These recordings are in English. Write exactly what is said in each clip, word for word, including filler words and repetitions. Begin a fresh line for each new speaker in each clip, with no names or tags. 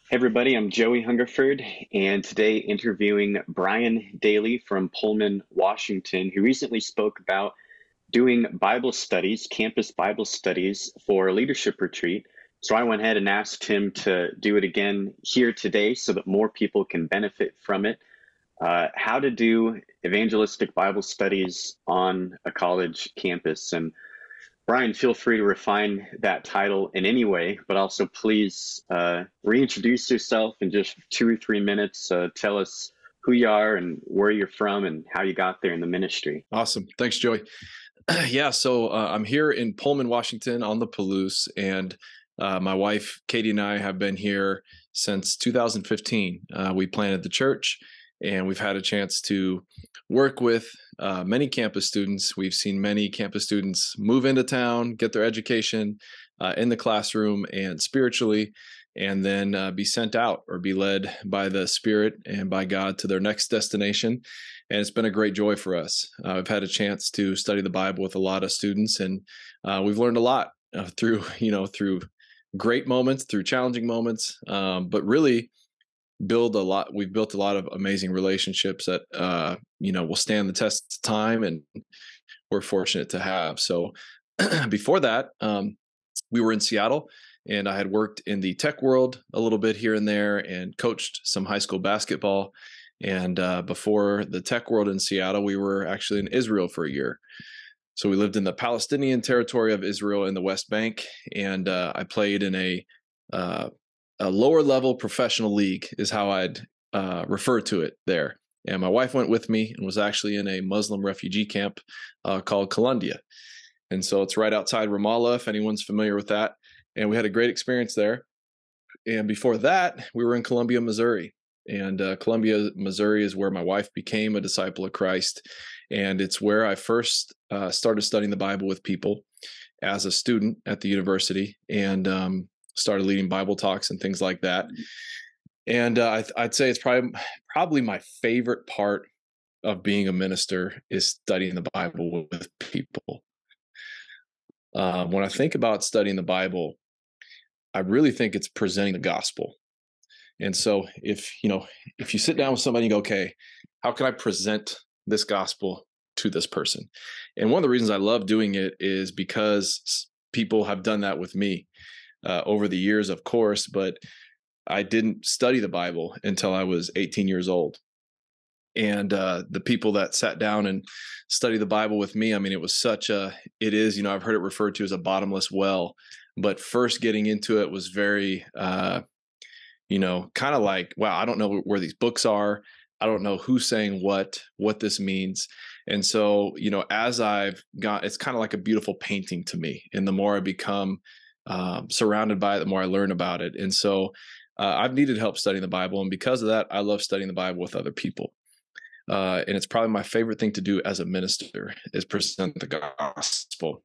Hey everybody, I'm Joey Hungerford, and today interviewing Brian Daly from Pullman, Washington, who recently spoke about doing Bible studies, campus Bible studies for a leadership retreat. So I went ahead and asked him to do it again here today so that more people can benefit from it. Uh, how to do evangelistic Bible studies on a college campus. And Brian, feel free to refine that title in any way, but also please uh, reintroduce yourself in just two or three minutes. Uh, tell us who you are and where you're from and how you got there in the ministry.
Awesome. Thanks, Joey. Yeah, so uh, I'm here in Pullman, Washington on the Palouse, and uh, my wife, Katie, and I have been here since two thousand fifteen. Uh, we planted the church, and we've had a chance to work with uh, many campus students. We've seen many campus students move into town, get their education uh, in the classroom and spiritually, and then uh, be sent out or be led by the Spirit and by God to their next destination. And it's been a great joy for us. Uh, I've had a chance to study the Bible with a lot of students, and uh, we've learned a lot uh, through, you know, through great moments, through challenging moments, um, but really build a lot. We've built a lot of amazing relationships that, uh, you know, will stand the test of time, and we're fortunate to have. So before that, um, we were in Seattle, and I had worked in the tech world a little bit here and there and coached some high school basketball. And uh, before the tech world in Seattle, we were actually in Israel for a year. So we lived in the Palestinian territory of Israel in the West Bank, and uh, I played in a uh, a lower level professional league, is how I'd uh, refer to it there. And my wife went with me and was actually in a Muslim refugee camp uh, called Kalandia. And so it's right outside Ramallah, if anyone's familiar with that. And we had a great experience there. And before that, we were in Columbia, Missouri. And uh, Columbia, Missouri is where my wife became a disciple of Christ. And it's where I first uh, started studying the Bible with people as a student at the university, and um, started leading Bible talks and things like that. And uh, I, I'd say it's probably, probably my favorite part of being a minister is studying the Bible with people. Uh, when I think about studying the Bible, I really think it's presenting the gospel. And so if, you know, if you sit down with somebody and go, okay, how can I present this gospel to this person? And one of the reasons I love doing it is because people have done that with me uh, over the years, of course, but I didn't study the Bible until I was eighteen years old. And uh, the people that sat down and studied the Bible with me, I mean, it was such a, it is, you know, I've heard it referred to as a bottomless well, but first getting into it was very, uh, you know, kind of like, wow, I don't know where these books are. I don't know who's saying what, what this means. And so, you know, as I've got, it's kind of like a beautiful painting to me. And the more I become um, surrounded by it, the more I learn about it. And so uh, I've needed help studying the Bible. And because of that, I love studying the Bible with other people. Uh, and it's probably my favorite thing to do as a minister is present the gospel.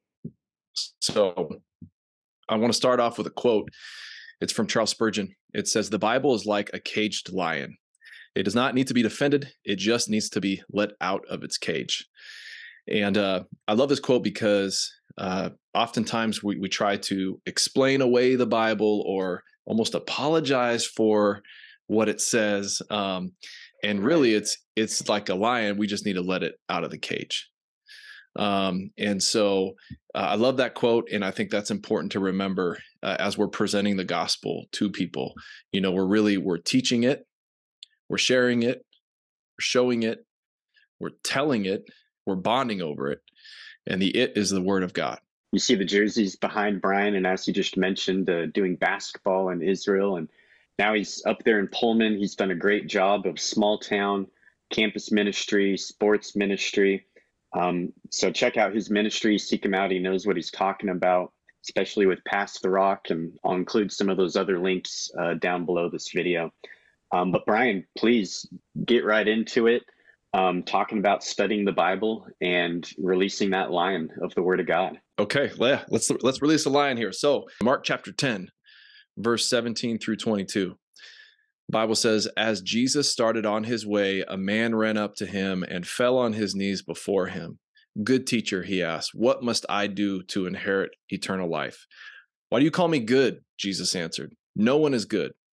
So I want to start off with a quote. It's from Charles Spurgeon. It says, "The Bible is like a caged lion. It does not need to be defended. It just needs to be let out of its cage." And uh, I love this quote because uh, oftentimes we, we try to explain away the Bible or almost apologize for what it says. Um, and really, it's it's like a lion. We just need to let it out of the cage. Um, and so uh, I love that quote. And I think that's important to remember uh, as we're presenting the gospel to people. You know, we're really, we're teaching it, we're sharing it, we're showing it, we're telling it, we're bonding over it. And the it is the word of God.
You see the jerseys behind Brian, and as you just mentioned, uh, doing basketball in Israel, and now he's up there in Pullman. He's done a great job of small town campus ministry, sports ministry. Um, so check out his ministry, seek him out. He knows what he's talking about, especially with Pass the Rock, and I'll include some of those other links uh, down below this video. Um, but Brian, please get right into it, um, talking about studying the Bible and releasing that lion of the Word of God.
Okay, yeah, let's let's release a lion here. So Mark chapter ten, verse seventeen through twenty-two. The Bible says, "As Jesus started on his way, a man ran up to him and fell on his knees before him. 'Good teacher,' he asked, 'what must I do to inherit eternal life?' 'Why do you call me good?' Jesus answered. 'No one is good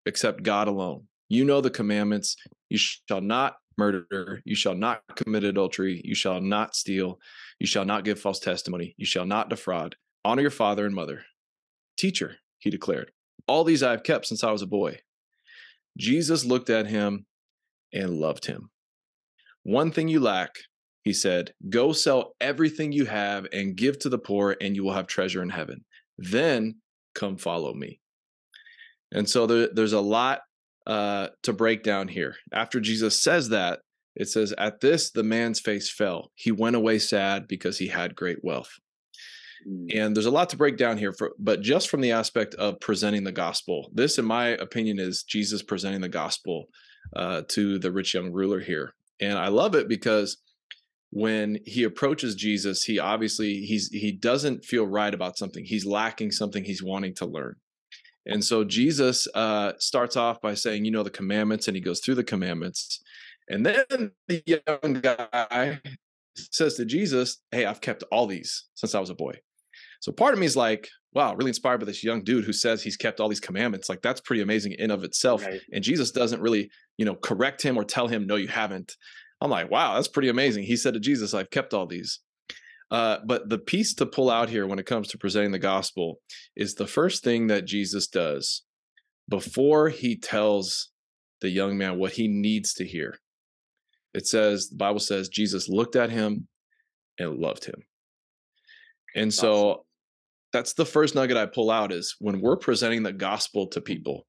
except God alone. You know the commandments. You shall not murder. You shall not commit adultery. You shall not steal. You shall not give false testimony. You shall not defraud. Honor your father and mother. Teacher, he declared, all these I have kept since I was a boy. Jesus looked at him and loved him. One thing you lack, he said, go sell everything you have and give to the poor, and you will have treasure in heaven. Then come follow me. And so there, there's a lot uh, to break down here. After Jesus says that, it says, at this, the man's face fell. He went away sad because he had great wealth. And there's a lot to break down here, for, but just from the aspect of presenting the gospel, this, in my opinion, is Jesus presenting the gospel uh, to the rich young ruler here. And I love it because when he approaches Jesus, he obviously, he's he doesn't feel right about something. He's lacking something he's wanting to learn. And so Jesus uh, starts off by saying, you know, the commandments, and he goes through the commandments. And then the young guy says to Jesus, hey, I've kept all these since I was a boy. So part of me is like, wow, really inspired by this young dude who says he's kept all these commandments. Like, that's pretty amazing in of itself. Right. And Jesus doesn't really, you know, correct him or tell him, no, you haven't. I'm like, wow, that's pretty amazing. He said to Jesus, I've kept all these. Uh, but the piece to pull out here when it comes to presenting the gospel is the first thing that Jesus does before he tells the young man what he needs to hear. It says, the Bible says, Jesus looked at him and loved him. And so awesome. That's the first nugget I pull out, is when we're presenting the gospel to people,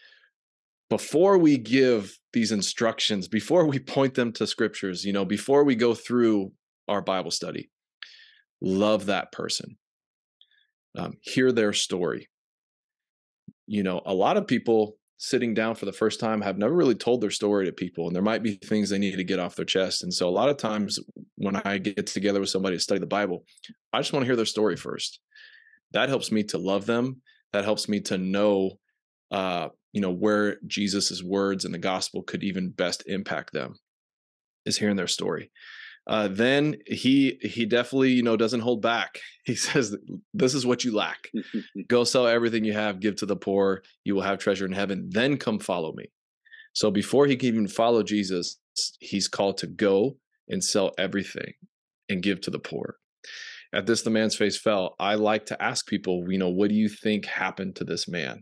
before we give these instructions, before we point them to scriptures, you know, before we go through our Bible study, love that person. Um, hear their story. You know, a lot of people sitting down for the first time have never really told their story to people, and there might be things they need to get off their chest. And so a lot of times when I get together with somebody to study the Bible, I just want to hear their story first. That helps me to love them. That helps me to know, uh, you know, where Jesus's words and the gospel could even best impact them, is hearing their story. Uh, then he he definitely, you know, doesn't hold back. He says, this is what you lack. Go sell everything you have, give to the poor. You will have treasure in heaven. Then come follow me. So before he can even follow Jesus, he's called to go and sell everything and give to the poor. At this, the man's face fell. I like to ask people, you know, what do you think happened to this man?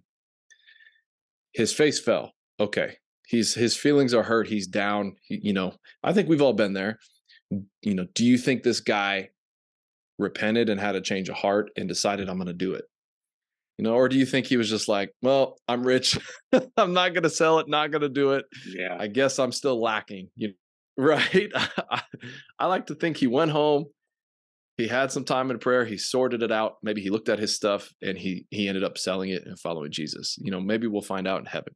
His face fell. Okay. He's, his feelings are hurt. He's down. He, you know, I think we've all been there. You know, do you think this guy repented and had a change of heart and decided, I'm going to do it? You know, or do you think he was just like, well, I'm rich. I'm not going to sell it. Not going to do it. Yeah. I guess I'm still lacking. You know, right. I, I like to think he went home. He had some time in prayer. He sorted it out. Maybe he looked at his stuff and he, he ended up selling it and following Jesus. You know, maybe we'll find out in heaven.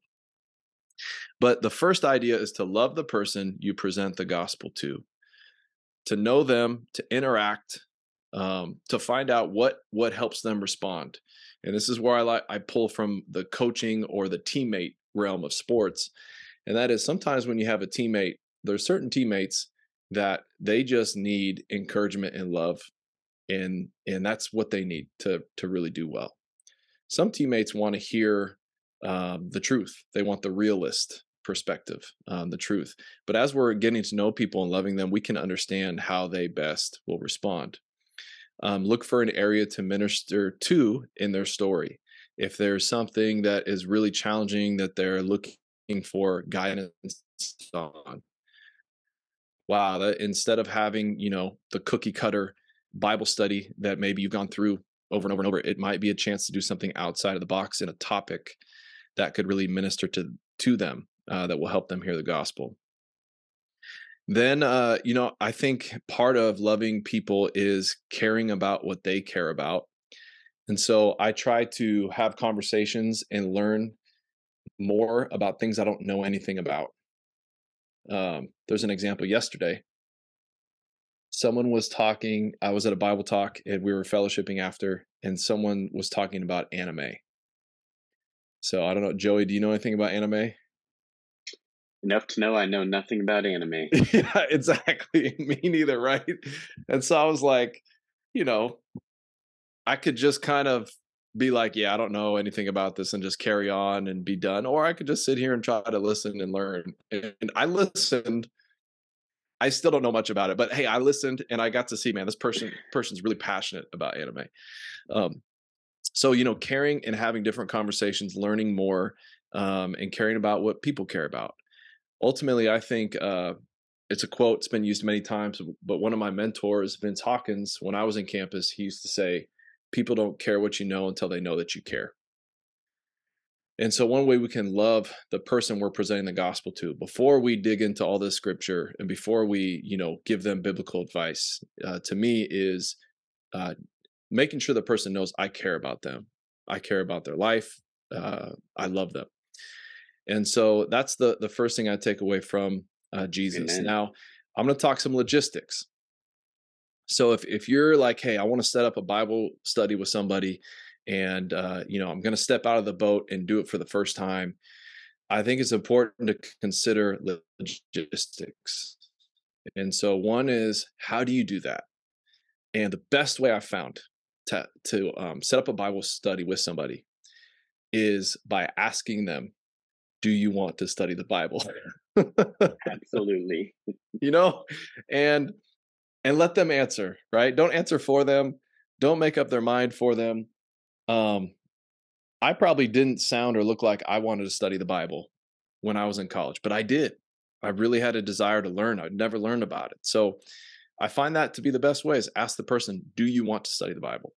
But the first idea is to love the person you present the gospel to. To know them, to interact, um, to find out what what helps them respond. And this is where I like I pull from the coaching or the teammate realm of sports. And that is, sometimes when you have a teammate, there's certain teammates that they just need encouragement and love. And and that's what they need to to really do well. Some teammates want to hear um, the truth. They want the realist perspective, um, the truth. But as we're getting to know people and loving them, we can understand how they best will respond. Um, look for an area to minister to in their story. If there's something that is really challenging that they're looking for guidance on, wow, that instead of having, you know, the cookie cutter Bible study that maybe you've gone through over and over and over, it might be a chance to do something outside of the box in a topic that could really minister to to them. Uh, that will help them hear the gospel. Then, uh, you know, I think part of loving people is caring about what they care about. And so I try to have conversations and learn more about things I don't know anything about. Um, there's an example yesterday. Someone was talking, I was at a Bible talk and we were fellowshipping after, and someone was talking about anime. So I don't know, Joey, do you know anything about anime?
Enough to know I know nothing about anime.
Yeah, exactly. Me neither, right? And so I was like, you know, I could just kind of be like, yeah, I don't know anything about this and just carry on and be done. Or I could just sit here and try to listen and learn. And I listened. I still don't know much about it, but hey, I listened and I got to see, man, this person person's really passionate about anime. Um, so, you know, caring and having different conversations, learning more, um, and caring about what people care about. Ultimately, I think uh, it's a quote, it's been used many times, but one of my mentors, Vince Hawkins, when I was in campus, he used to say, people don't care what you know until they know that you care. And so one way we can love the person we're presenting the gospel to, before we dig into all this scripture and before we, you know, give them biblical advice, uh, to me is uh, making sure the person knows I care about them. I care about their life. Uh, I love them. And so that's the the first thing I take away from uh, Jesus.
Amen.
Now, I'm going to talk some logistics. So if if you're like, hey, I want to set up a Bible study with somebody, and uh, you know, I'm going to step out of the boat and do it for the first time, I think it's important to consider logistics. And so one is, how do you do that? And the best way I found to to um, set up a Bible study with somebody is by asking them, "Do you want to study the Bible?"
Absolutely.
you know, and and let them answer. Right? Don't answer for them. Don't make up their mind for them. Um, I probably didn't sound or look like I wanted to study the Bible when I was in college, but I did. I really had a desire to learn. I'd never learned about it. So I find that to be the best way is ask the person, do you want to study the Bible?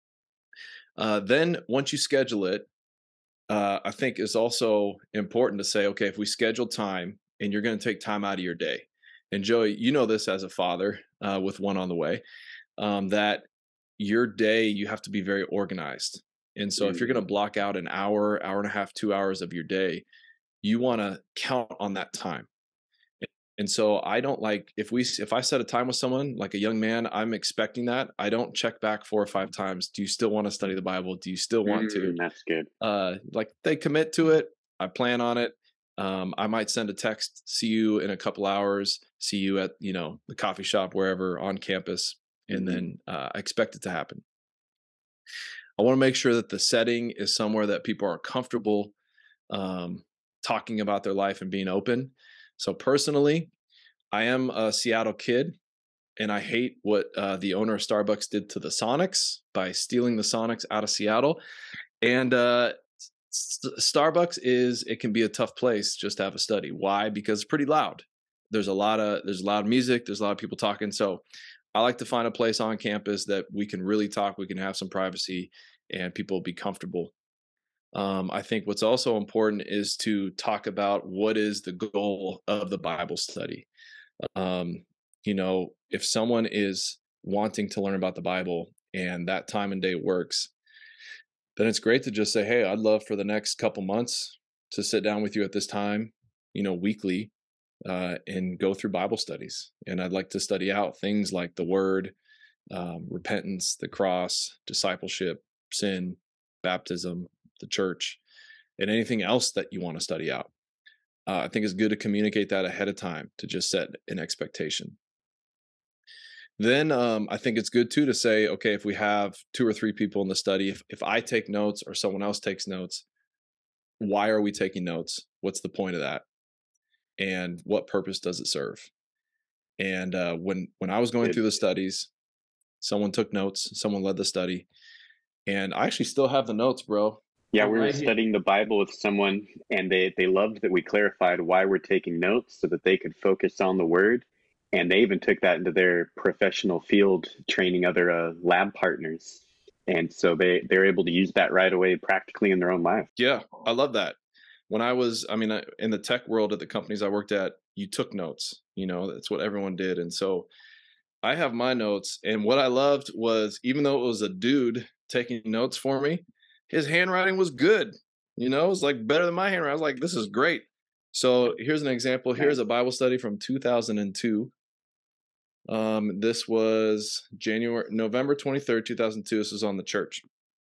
Uh, then once you schedule it, uh, I think it's also important to say, okay, if we schedule time and you're going to take time out of your day, and Joey, you know this as a father uh, with one on the way, um, that your day, you have to be very organized. And so if you're going to
Mhm.
block out an hour, hour and a half, two hours of your day, you want to count on that time. And so I don't like if we if I set a time with someone like a young man, I'm expecting that. I don't check back four or five times. Do you still want to study the Bible? Do you still want to?
Mm, that's good.
Uh, like they commit to it. I plan on it. Um, I might send a text. See you in a couple hours. See you at you know the coffee shop wherever on campus, and
Mhm.
then uh, I expect it to happen. I want to make sure that the setting is somewhere that people are comfortable um, talking about their life and being open. So personally, I am a Seattle kid, and I hate what uh, the owner of Starbucks did to the Sonics by stealing the Sonics out of Seattle. And uh, S- Starbucks is it can be a tough place just to have a study. Why? Because it's pretty loud. There's a lot of there's loud music. There's a lot of people talking. So I like to find a place on campus that we can really talk. We can have some privacy, and people be comfortable. Um, I think what's also important is to talk about what is the goal of the Bible study. Um, you know, if someone is wanting to learn about the Bible and that time and day works, then it's great to just say, hey, I'd love for the next couple months to sit down with you at this time, you know, weekly, uh, and go through Bible studies. And I'd like to study out things like the word, um, repentance, the cross, discipleship, sin, baptism, the church, and anything else that you want to study out. Uh, I think it's good to communicate that ahead of time to just set an expectation. Then um, I think it's good too to say, okay, if we have two or three people in the study, if, if I take notes or someone else takes notes, why are we taking notes? What's the point of that? And what purpose does it serve? And uh, when when I was going
Good.
through the studies, someone took notes, someone led the study, and I actually still have the notes, bro.
Yeah,
They're
we were
right here.
studying the Bible with someone, and they they loved that we clarified why we're taking notes so that they could focus on the word. And they even took that into their professional field, training other uh, lab partners. And so they they're able to use that right away, practically in their own life.
Yeah, I love that. When I was, I mean, uh, in the tech world at the companies I worked at, you took notes. You know, that's what everyone did, and so I have my notes, and what I loved was even though it was a dude taking notes for me, his handwriting was good. You know, it was like better than my handwriting. I was like, this is great. So here's an example. Here's a
Nice.
Bible study from two thousand two. Um, this was January, November twenty-third, two thousand two. This was on the church.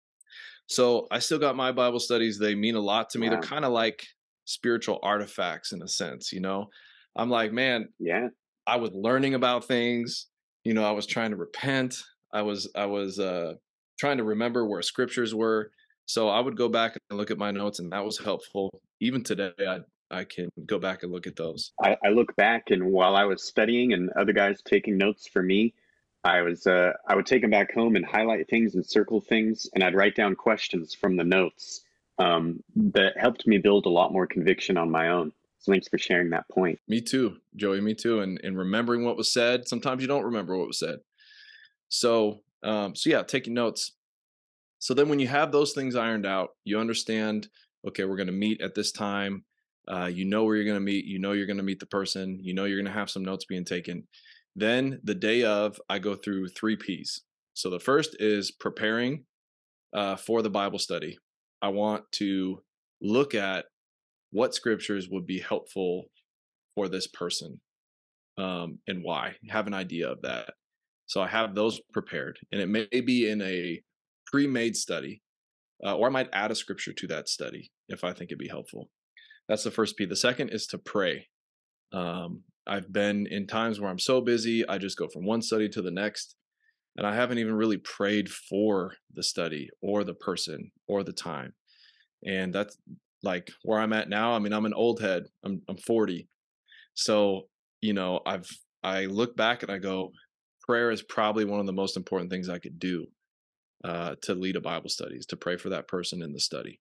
So I still got my Bible studies. They mean a lot to me. They're
Wow.
kind of like spiritual artifacts in a sense, you know? I'm like, man,
Yeah.
I was learning about things. You know, I was trying to repent. I was, I was, uh, trying to remember where scriptures were. So I would go back and look at my notes, and that was helpful. Even today, I I can go back and look at those.
I, I look back, and while I was studying and other guys taking notes for me, I was uh, I would take them back home and highlight things and circle things, and I'd write down questions from the notes um, that helped me build a lot more conviction on my own. So thanks for sharing that point.
Me too, Joey. Me too. And and remembering what was said. Sometimes you don't remember what was said. So um, so yeah, taking notes. So then when you have those things ironed out, you understand, okay, we're going to meet at this time. Uh, you know where you're going to meet. You know you're going to meet the person. You know you're going to have some notes being taken. Then the day of, I go through three P's. So the first is preparing uh, for the Bible study. I want to look at what scriptures would be helpful for this person um, and why. Have an idea of that. So I have those prepared, and it may be in a pre-made study, uh, or I might add a scripture to that study if I think it'd be helpful. That's the first P. The second is to pray. Um, I've been in times where I'm so busy, I just go from one study to the next, and I haven't even really prayed for the study or the person or the time. And that's like where I'm at now. I mean, I'm an old head. I'm I'm forty. So, you know, I've I look back and I go, prayer is probably one of the most important things I could do uh, to lead a Bible study, is to pray for that person in the study.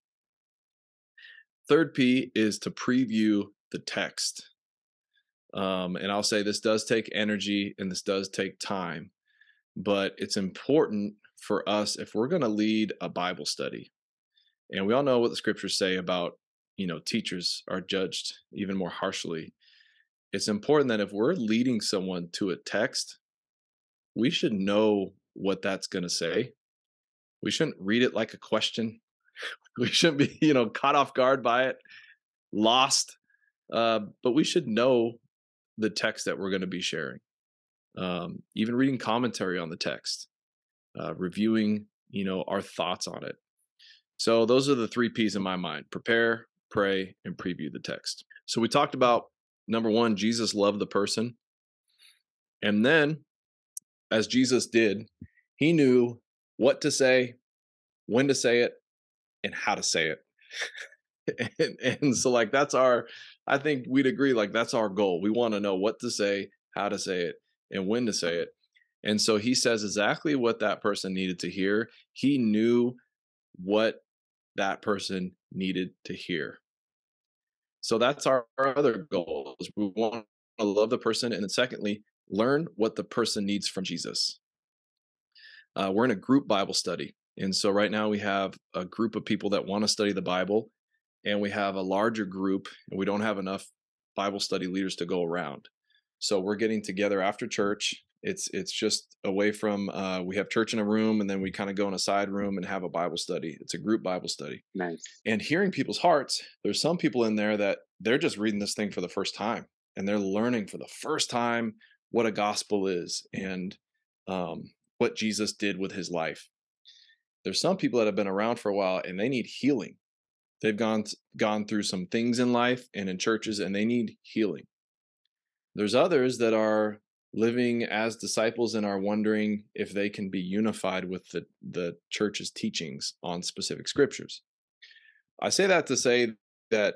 Third P is to preview the text. Um, and I'll say this does take energy and this does take time, but it's important for us if we're going to lead a Bible study. And we all know what the scriptures say about, you know, teachers are judged even more harshly. It's important that if we're leading someone to a text, we should know what that's going to say. We shouldn't read it like a question. We shouldn't be, you know, caught off guard by it, lost. Uh, but we should know the text that we're going to be sharing. Um, even reading commentary on the text, uh, reviewing, you know, our thoughts on it. So those are the three P's in my mind: prepare, pray, and preview the text. So we talked about, number one, Jesus loved the person. And then, as Jesus did, he knew what to say, when to say it, and how to say it. and, and so like, that's our, I think we'd agree, like that's our goal. We want to know what to say, how to say it, and when to say it. And so he says exactly what that person needed to hear. He knew what that person needed to hear. So that's our, our other goal, is we want to love the person. And then secondly, learn what the person needs from Jesus. Uh, we're in a group Bible study. And so right now we have a group of people that want to study the Bible, and we have a larger group, and we don't have enough Bible study leaders to go around. So we're getting together after church. It's it's just away from, uh, we have church in a room, and then we kind of go in a side room and have a Bible study. It's a group Bible study.
Nice.
And hearing people's hearts, there's some people in there that they're just reading this thing for the first time, and they're learning for the first time what a gospel is and um, what Jesus did with his life. There's some people that have been around for a while and they need healing. They've gone gone through some things in life and in churches, and they need healing. There's others that are living as disciples and are wondering if they can be unified with the, the church's teachings on specific scriptures. I say that to say that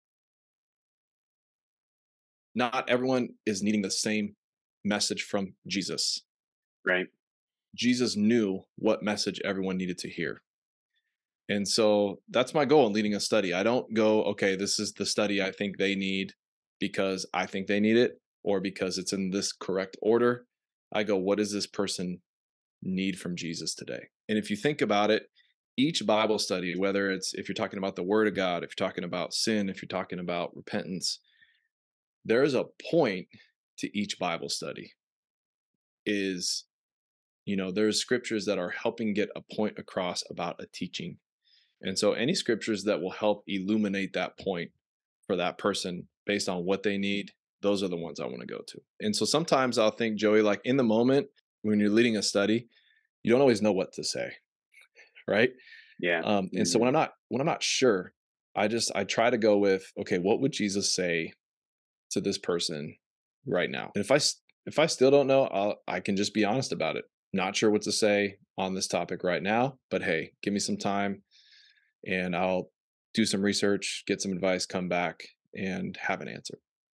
not everyone is needing the same message from Jesus.
Right.
Jesus knew what message everyone needed to hear. And so that's my goal in leading a study. I don't go, okay, this is the study I think they need because I think they need it, or because it's in this correct order. I go, what does this person need from Jesus today? And if you think about it, each Bible study, whether it's, if you're talking about the Word of God, if you're talking about sin, if you're talking about repentance, there is a point to each Bible study. Is, you know, there's scriptures that are helping get a point across about a teaching. And so any scriptures that will help illuminate that point for that person based on what they need, those are the ones I want to go to. And so sometimes I'll think, Joey, like in the moment when you're leading a study, you don't always know what to say, right?
Yeah.
Um, and
mm-hmm.
so when I'm not when I'm not sure, I just I try to go with, okay, what would Jesus say to this person right now? And if I if I still don't know, I'll, I can just be honest about it. Not sure what to say on this topic right now, but hey, give me some time and I'll do some research, get some advice, come back and have an answer.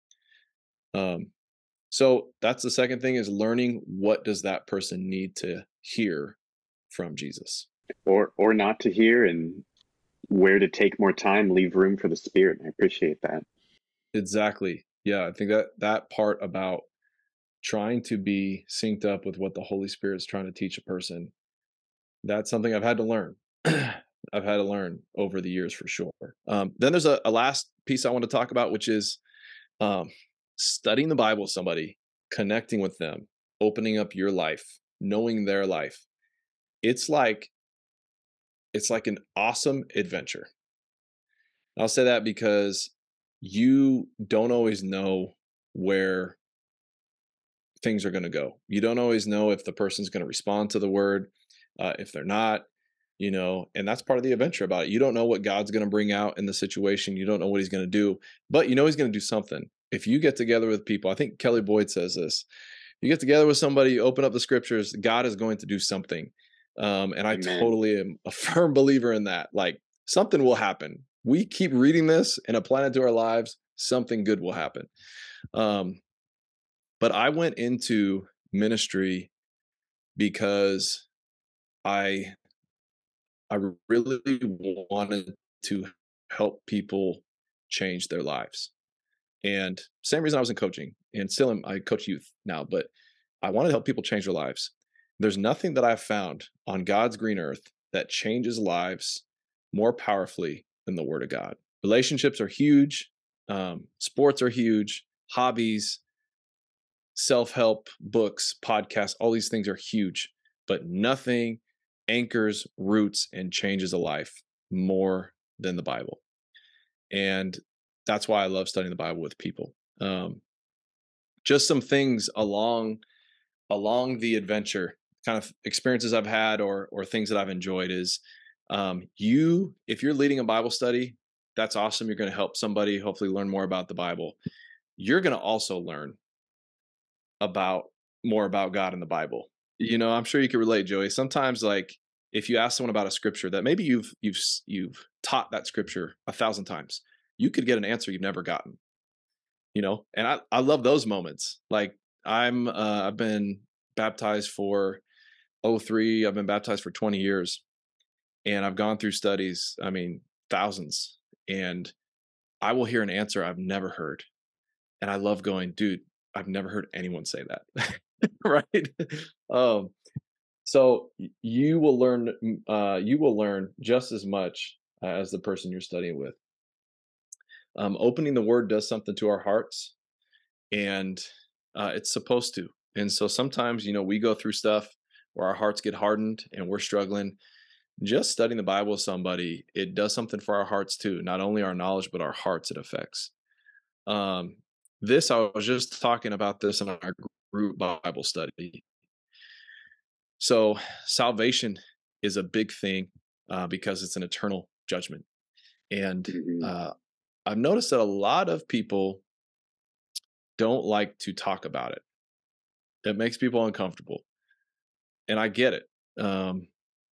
Um, so that's the second thing, is learning what does that person need to hear from Jesus.
Or or not to hear, and where to take more time, leave room for the Spirit. I appreciate that.
Exactly. Yeah, I think that that part about trying to be synced up with what the Holy Spirit's trying to teach a person, that's something I've had to learn. I've had to learn over the years for sure. Um, then there's a, a last piece I want to talk about, which is um, studying the Bible with somebody, connecting with them, opening up your life, knowing their life. It's like it's like an awesome adventure. I'll say that because you don't always know where things are going to go. You don't always know if the person's going to respond to the word, uh, if they're not, you know, and that's part of the adventure about it. You don't know what God's going to bring out in the situation. You don't know what he's going to do, but you know he's going to do something. If you get together with people, I think Kelly Boyd says this, you get together with somebody, you open up the scriptures, God is going to do something. Um, and I
Amen.
totally am a firm believer in that. Like, something will happen. We keep reading this and applying it to our lives, something good will happen. Um, but I went into ministry because I I really wanted to help people change their lives. And same reason I was in coaching, and still am, I coach youth now, but I want to help people change their lives. There's nothing that I've found on God's green earth that changes lives more powerfully than the Word of God. Relationships are huge, um, sports are huge, hobbies, self-help books, podcasts, all these things are huge, but nothing anchors, roots, and changes a life more than the Bible. And that's why I love studying the Bible with people. Um, just some things along along the adventure, kind of experiences I've had or or things that I've enjoyed is um, you, if you're leading a Bible study, that's awesome. You're going to help somebody hopefully learn more about the Bible. You're going to also learn about more about God in the Bible. You know, I'm sure you can relate, Joey. Sometimes, like, if you ask someone about a scripture that maybe you've you've you've taught that scripture a thousand times, you could get an answer you've never gotten. You know, and I I love those moments. Like, I'm uh, I've been baptized for oh three. I've been baptized for twenty years, and I've gone through studies. I mean, thousands, and I will hear an answer I've never heard, and I love going, dude. I've never heard anyone say that. Right? Um, so you will learn, uh, you will learn just as much uh, as the person you're studying with. Um, opening the Word does something to our hearts, and uh, it's supposed to. And so sometimes, you know, we go through stuff where our hearts get hardened and we're struggling. Just studying the Bible with somebody, it does something for our hearts too. Not only our knowledge, but our hearts it affects. Um, this, I was just talking about this in our group Bible study. So salvation is a big thing uh, because it's an eternal judgment. And
Mhm.
uh, I've noticed that a lot of people don't like to talk about it. It makes people uncomfortable. And I get it. Um,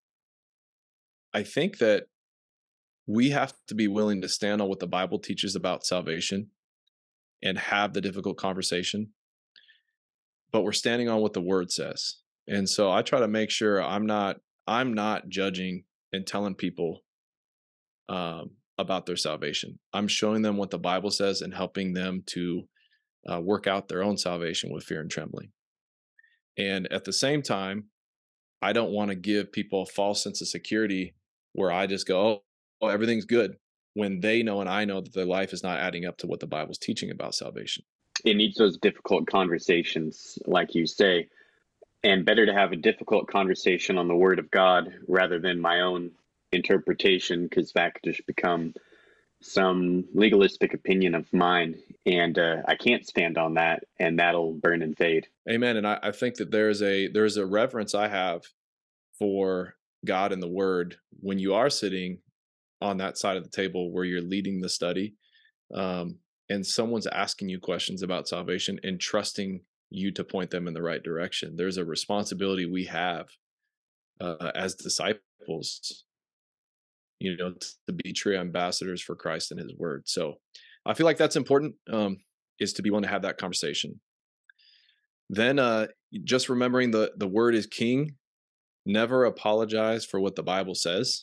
I think that we have to be willing to stand on what the Bible teaches about salvation and have the difficult conversation, but we're standing on what the word says. And so I try to make sure I'm not I'm not judging and telling people um, about their salvation. I'm showing them what the Bible says and helping them to uh, work out their own salvation with fear and trembling. And at the same time, I don't want to give people a false sense of security where I just go, oh, oh, everything's good, when they know and I know that their life is not adding up to what the Bible's teaching about salvation.
It needs those difficult conversations, like you say, and better to have a difficult conversation on the Word of God rather than my own interpretation, because that could just become some legalistic opinion of mine, and uh, I can't stand on that, and that'll burn and fade.
Amen. And I, I think that there's a there's a reverence I have for God and the Word when you are sitting on that side of the table where you're leading the study, um, and someone's asking you questions about salvation and trusting you to point them in the right direction. There's a responsibility we have uh, as disciples, you know, to be true ambassadors for Christ and His Word. So I feel like that's important, um, is to be willing to have that conversation. Then uh, just remembering the the Word is king. Never apologize for what the Bible says.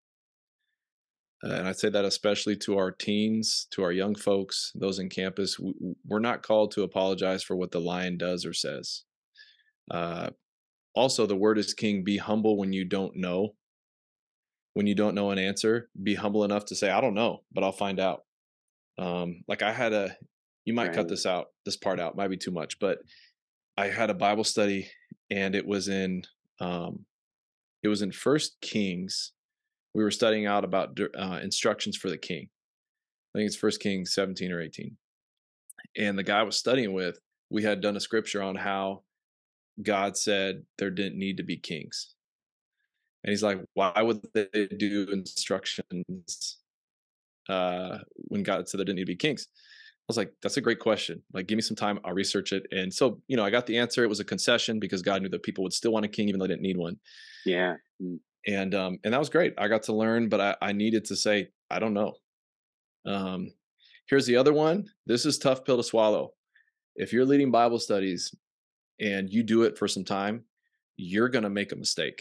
Uh, and I say that especially to our teens, to our young folks, those in campus. We, we're not called to apologize for what the lion does or says. Uh, also, the word is king. Be humble when you don't know. When you don't know an answer, be humble enough to say, I don't know, but I'll find out. Um, like I had a, you might
Right.
cut this out, this part out, might be too much, but I had a Bible study and it was in, um, it was in First Kings. We were studying out about uh, instructions for the king. I think it's First Kings seventeen or eighteen. And the guy I was studying with, we had done a scripture on how God said there didn't need to be kings. And he's like, why would they do instructions uh, when God said there didn't need to be kings? I was like, that's a great question. Like, give me some time. I'll research it. And so, you know, I got the answer. It was a concession because God knew that people would still want a king even though they didn't need one.
Yeah. Mm.
And um, and that was great. I got to learn, but I, I needed to say, I don't know. Um, here's the other one. This is tough pill to swallow. If you're leading Bible studies and you do it for some time, you're going to make a mistake.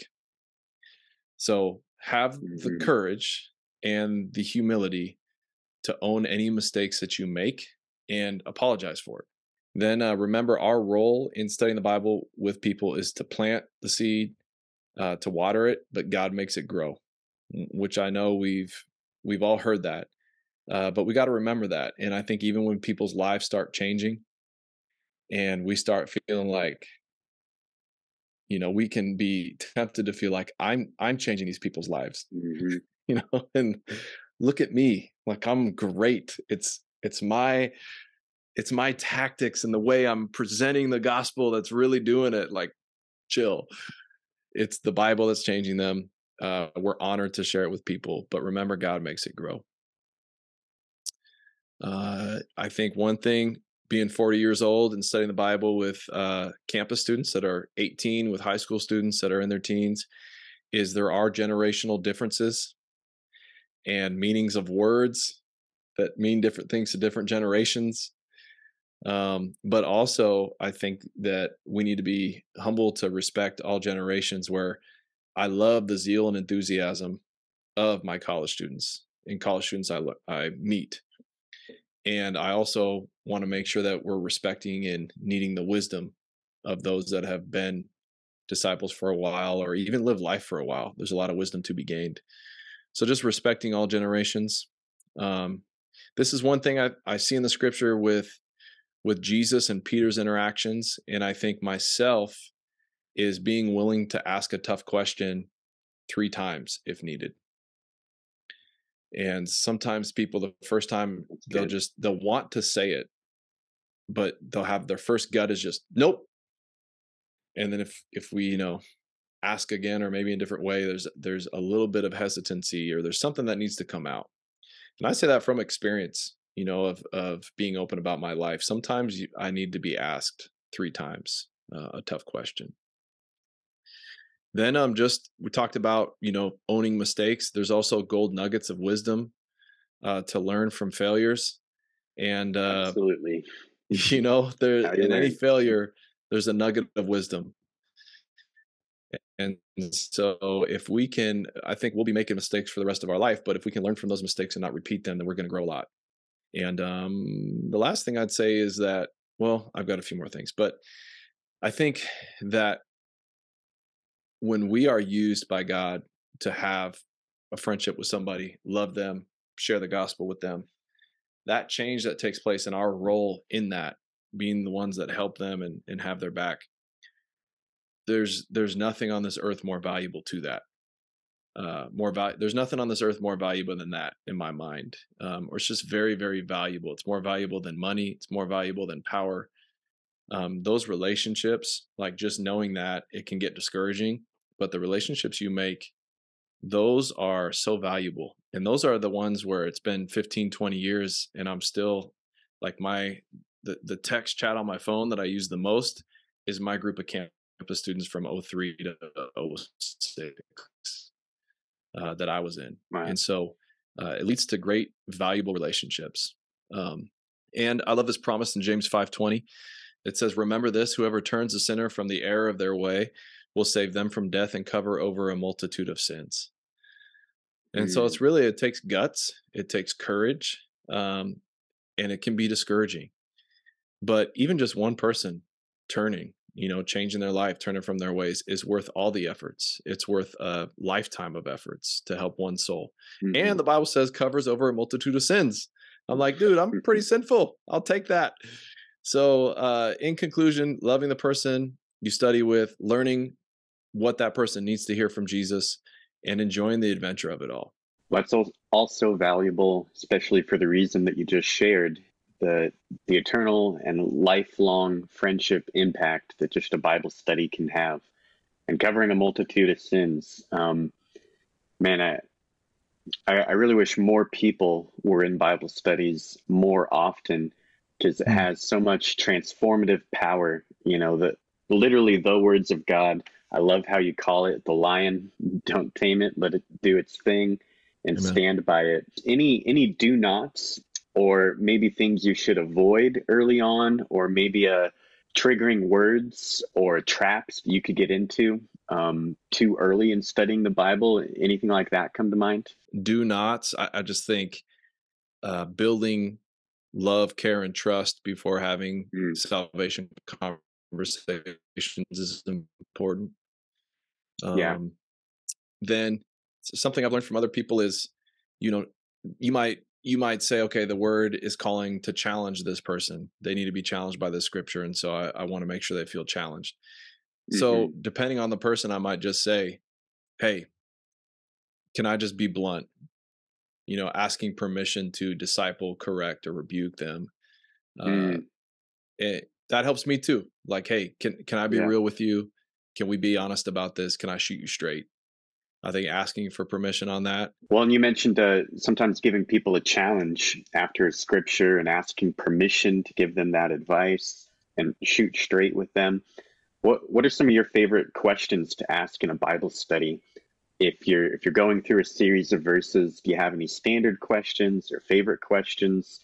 So have
Mhm.
the courage and the humility to own any mistakes that you make and apologize for it. Then uh, remember, our role in studying the Bible with people is to plant the seed, uh, to water it, but God makes it grow, which I know we've we've all heard that. Uh, but we got to remember that. And I think even when people's lives start changing and we start feeling like, you know, we can be tempted to feel like I'm I'm changing these people's lives,
Mhm.
you know, and look at me, like I'm great. It's it's my it's my tactics and the way I'm presenting the gospel that's really doing it. Like, chill. It's the Bible that's changing them. Uh, we're honored to share it with people, but remember, God makes it grow. Uh, I think one thing, being forty years old and studying the Bible with uh, campus students that are eighteen, with high school students that are in their teens, is there are generational differences and meanings of words that mean different things to different generations. Um, but also, I think that we need to be humble to respect all generations. Where I love the zeal and enthusiasm of my college students and college students I, I meet. And I also want to make sure that we're respecting and needing the wisdom of those that have been disciples for a while or even live life for a while. There's a lot of wisdom to be gained. So just respecting all generations. Um, this is one thing I, I see in the scripture with with Jesus and Peter's interactions. And I think myself is being willing to ask a tough question three times if needed. And sometimes people, the first time,
That's
they'll
good.
just, they'll want to say it, but they'll have their first gut is just, nope. And then if, if we, you know, ask again, or maybe in a different way, there's, there's a little bit of hesitancy or there's something that needs to come out. And I say that from experience, you know, of, of being open about my life. Sometimes you, I need to be asked three times uh, a tough question. Then um just we talked about, you know, owning mistakes. There's also gold nuggets of wisdom uh to learn from failures. And uh
Absolutely.
you know, there
How you
in any
learn.
failure there's a nugget of wisdom. And so if we can, I think we'll be making mistakes for the rest of our life, but if we can learn from those mistakes and not repeat them, then we're going to grow a lot. And um the last thing I'd say is that, well, I've got a few more things, but I think that when we are used by God to have a friendship with somebody, love them, share the gospel with them, that change that takes place in our role in that, being the ones that help them and, and have their back, there's there's nothing on this earth more valuable to that. Uh, more val- there's nothing on this earth more valuable than that in my mind, um, or it's just very, very valuable. It's more valuable than money. It's more valuable than power. Um, those relationships, like just knowing that, it can get discouraging, but the relationships you make, those are so valuable. And those are the ones where it's been fifteen, twenty years and I'm still like, my the the text chat on my phone that I use the most is my group of campus students from 'oh three to 'oh six uh, that I was in,
Wow.
and so uh, it leads to great, valuable relationships. Um, and I love this promise in James five twenty. It says, "Remember this: whoever turns a sinner from the error of their way will save them from death and cover over a multitude of sins." And so
Mm,
it's really, it takes guts, it takes courage, um, and it can be discouraging. But even just one person turning, you know, changing their life, turning from their ways is worth all the efforts. It's worth a lifetime of efforts to help one soul. And
mhm.
the Bible says covers over a multitude of sins. I'm like, dude, I'm pretty sinful. I'll take that. So, uh, in conclusion, loving the person you study with, learning what that person needs to hear from Jesus, and enjoying the adventure of it all.
That's al- also valuable, especially for the reason that you just shared, the the eternal and lifelong friendship impact that just a Bible study can have, and covering a multitude of sins. Um, man, I, I I really wish more people were in Bible studies more often because it
Mm.
has so much transformative power. You know, the literally the words of God. I love how you call it the lion. Don't tame it, let it do its thing and
Amen.
stand by it. Any any do nots or maybe things you should avoid early on, or maybe a triggering words or traps you could get into um, too early in studying the Bible? Anything like that come to mind?
Do nots. I, I just think uh, building love, care, and trust before having
Mm,
salvation conversations is important.
yeah.
Um, then something I've learned from other people is, you know, you might you might say, okay, the word is calling to challenge this person. They need to be challenged by this scripture, and so I, I want to make sure they feel challenged. So
Hmm.
depending on the person, I might just say, hey, can I just be blunt? You know, asking permission to disciple, correct, or rebuke them. Uh,
Mm,
it, that helps me too. Like, hey, can can I be
yeah.
real with you? Can we be honest about this? Can I shoot you straight? I think asking for permission on that.
Well, and you mentioned uh, sometimes giving people a challenge after a scripture and asking permission to give them that advice and shoot straight with them. What What are some of your favorite questions to ask in a Bible study? If you're if you're going through a series of verses, do you have any standard questions or favorite questions,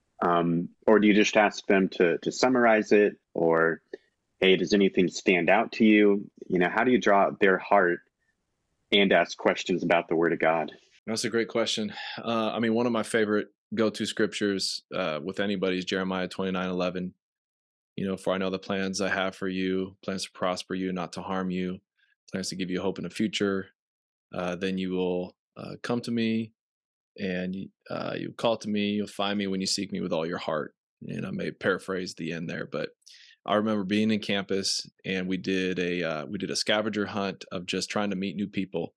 um, or do you just ask them to to summarize it, or hey, does anything stand out to you? You know, how do you draw out their heart and ask questions about the Word of God?
That's a great question. Uh, I mean, one of my favorite go-to scriptures uh, with anybody is Jeremiah twenty-nine eleven. You know, for I know the plans I have for you, plans to prosper you, not to harm you, plans to give you hope in the future. Uh, then you will uh, come to me and uh, you call to me. You'll find me when you seek me with all your heart. And I may paraphrase the end there, but I remember being in campus and we did a uh, we did a scavenger hunt of just trying to meet new people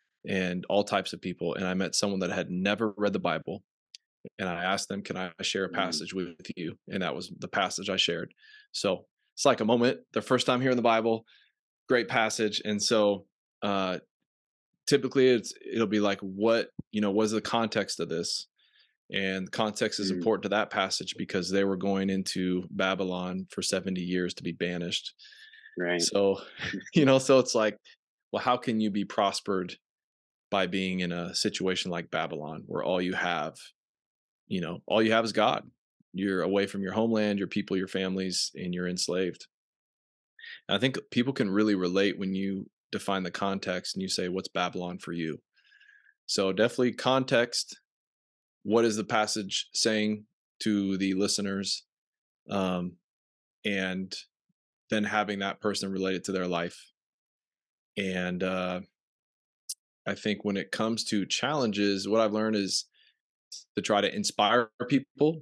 and all types of people. And I met someone that had never read the Bible, and I asked them, "Can I share a
Mm,
passage with you?" And that was the passage I shared. So it's like a moment, their first time hearing the Bible, great passage, and so uh, typically it's it'll be like, what you know, what is the context of this? And context is
mm,
important to that passage because they were going into Babylon for seventy years to be banished.
right.
So, you know, so it's like, well, how can you be prospered by being in a situation like Babylon where all you have, you know, all you have is God? You're away from your homeland, your people, your families, and you're enslaved. And I think people can really relate when you define the context and you say, what's Babylon for you? So definitely context. What is the passage saying to the listeners? Um, and then having that person relate it to their life. And uh, I think when it comes to challenges, what I've learned is to try to inspire people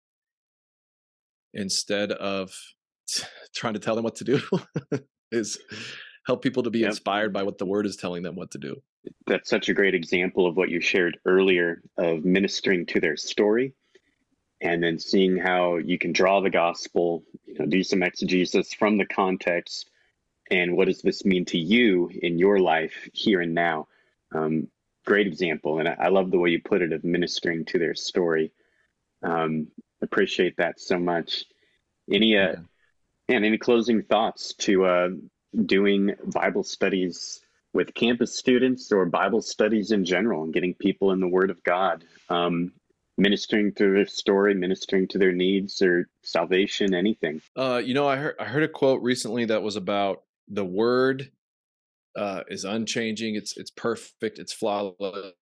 instead of trying to tell them what to do is help people to be
Yep.
inspired by what the word is telling them what to do.
That's such a great example of what you shared earlier of ministering to their story and then seeing how you can draw the gospel, you know, do some exegesis from the context and what does this mean to you in your life here and now. Um, Great example. And I, I love the way you put it of ministering to their story. Um, Appreciate that so much. Any uh,
Amen.
and any closing thoughts to uh, doing Bible studies with campus students or Bible studies in general and getting people in the Word of God, um, ministering through their story, ministering to their needs or salvation, anything?
Uh, you know, I heard I heard a quote recently that was about the word uh, is unchanging. It's it's perfect. It's flawless.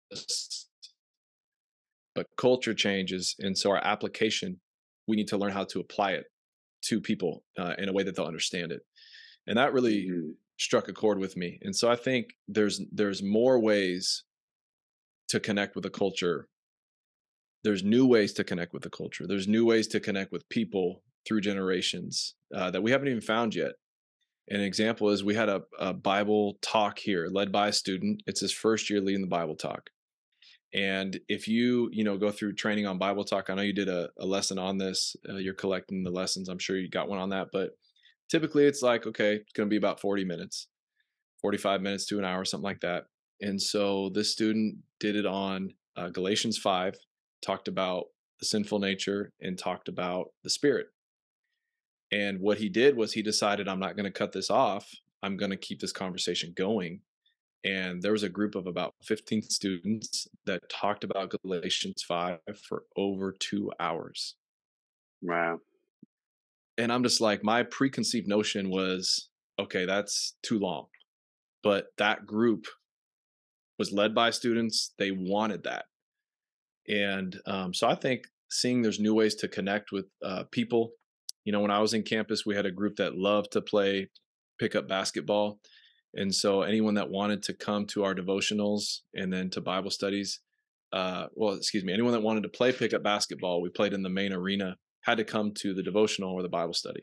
But culture changes, and so our application, we need to learn how to apply it to people uh, in a way that they'll understand it. And that really
Mm-hmm.
struck a chord with me. And so I think there's there's more ways to connect with the culture. There's new ways to connect with the culture. There's new ways to connect with people through generations uh, that we haven't even found yet. An example is we had a, a Bible talk here led by a student. It's his first year leading the Bible talk. And if you, you know, go through training on Bible talk, I know you did a, a lesson on this. Uh, you're collecting the lessons. I'm sure you got one on that. But typically it's like, okay, it's going to be about forty minutes, forty-five minutes to an hour, something like that. And so this student did it on uh, Galatians five, talked about the sinful nature and talked about the spirit. And what he did was he decided, I'm not going to cut this off. I'm going to keep this conversation going. And there was a group of about fifteen students that talked about Galatians five for over two hours.
Wow.
And I'm just like, my preconceived notion was, okay, that's too long. But that group was led by students. They wanted that. And um, so I think seeing there's new ways to connect with uh, people. You know, when I was in campus, we had a group that loved to play pickup basketball. And so anyone that wanted to come to our devotionals and then to Bible studies, uh, well, excuse me, anyone that wanted to play pickup basketball, we played in the main arena, had to come to the devotional or the Bible study.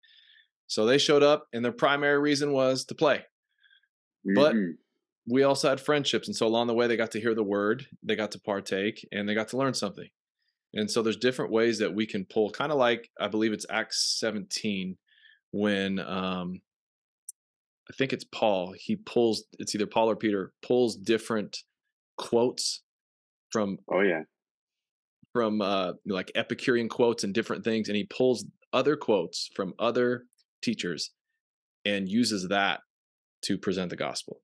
So they showed up and their primary reason was to play. But
Mm-hmm.
we also had friendships. And so along the way, they got to hear the word, they got to partake, and they got to learn something. And so there's different ways that we can pull, kind of like, I believe it's Acts seventeen, when um, I think it's Paul, he pulls, it's either Paul or Peter, pulls different quotes from,
Oh, yeah.
from uh, like Epicurean quotes and different things. And he pulls other quotes from other teachers and uses that to present the gospel.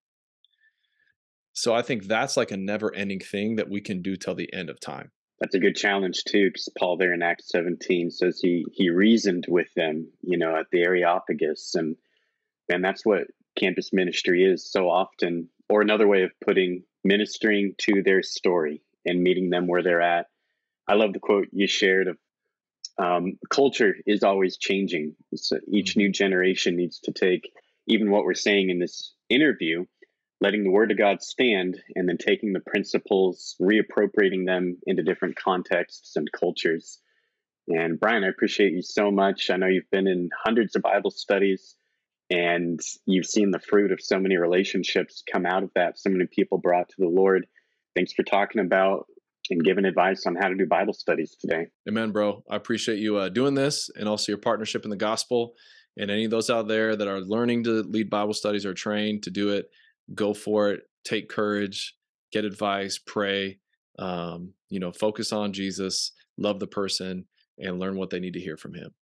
So I think that's like a never ending thing that we can do till the end of time.
That's a good challenge too, because Paul there in Acts seventeen says he he reasoned with them, you know, at the Areopagus, and and that's what campus ministry is so often, or another way of putting ministering to their story and meeting them where they're at. I love the quote you shared of um, culture is always changing. So each
Mhm.
new generation needs to take even what we're saying in this interview, letting the word of God stand, and then taking the principles, reappropriating them into different contexts and cultures. And Brian, I appreciate you so much. I know you've been in hundreds of Bible studies and you've seen the fruit of so many relationships come out of that, so many people brought to the Lord. Thanks for talking about and giving advice on how to do Bible studies today.
Amen, bro. I appreciate you uh, doing this and also your partnership in the gospel. And any of those out there that are learning to lead Bible studies or trained to do it, go for it. Take courage, get advice, pray, um, you know, focus on Jesus, love the person, and learn what they need to hear from him.